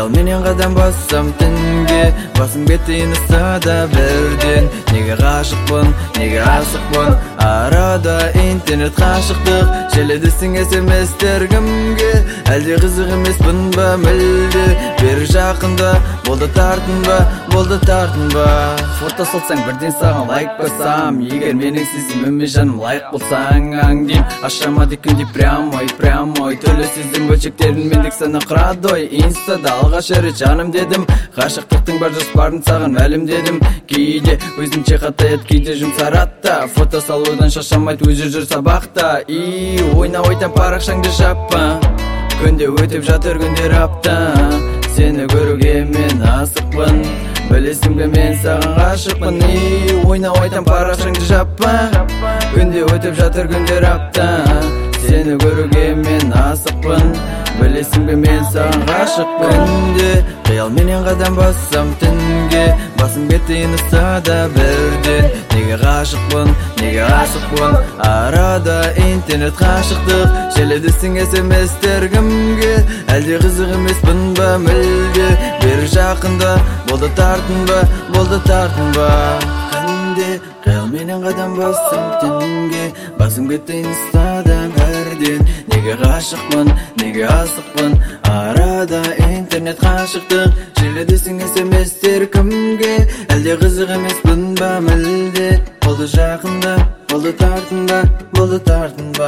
Кыял менен кадам бассам тинге, басым бетин ысада бердин. Неге гашыкмын, неге асыкмын, арада интернет кашыктык. Желедисиң смстер кимге, әлде кызык эмеспин ба мүлдө. Бир жакында болду тартынба. Фото салсаң бирден сага лайк басам. Эгер менин сезимиме жаным лайк болсаң аңдим. Ашамады күндү прямой төлө сезим бөлчектерин мендик сана крадой. Инстада алгаш эре жаным дедим, гашыктыктын бар жоспарын сага мәлим дедим. Кийде өзүнчө катаят, кийде жумсаратта. Фото салуудан шашамайт өзү жүр сабакта. Ойнабайтан паракшаңды жаппа, күндө өтүп жатыр күндөр апта. Сени көрүүгө мен асыкмын, билесиңби мен сага гашыкмын. Ойнабайтан паракшаңды жаппа, күндө өтүп жатыр күндөр апта. Сени көрүүгө мен асыкмын, билесиңби мен сага гашыкмын. Кыял менен кадам бассам тинге, басым бетин ысада бердин. Неге гашыкмын, неге асыкмын, арада интернет кашыктык. Желедисиң смстер кимге, әлде кызык эмеспин ба мүлдө. Бир жакында болду тартынба. Кандай кыял менен кадам бассам тинге, басым бетин ысада бердин. Неге гашыкмын, неге асыкмын, арада интернет кашыктык. Желедисиң смстер кимге, әлде кызык эмеспин ба мүлдө. Болду жакында болду тартынба.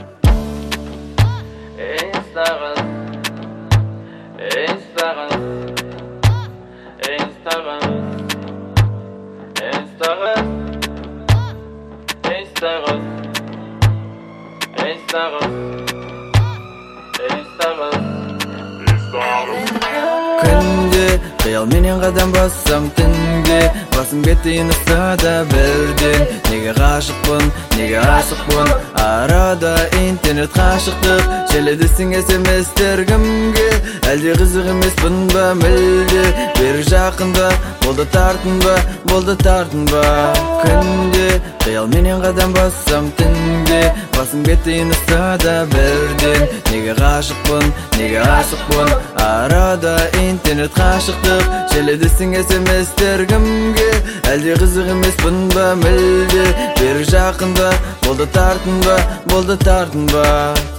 Күндө кыял менен кадам бассам тинге, басым бетин ысада бердин. Неге гашыкмын, неге асыкмын, арада интернет кашыктык. Желедисиң смстер кимге, әлде кызык эмеспин ба мүлдө. Бир жакында болду тартынба. Күндө кыял менен кадам бассам тинге, басым бетин ысада бердин. Неге гашыкмын, неге асыкмын, арада интернет кашыктык. Желедисиң смстер кимге, әлде кызык эмеспин ба мүлдө. Бир жакында болду тартынба.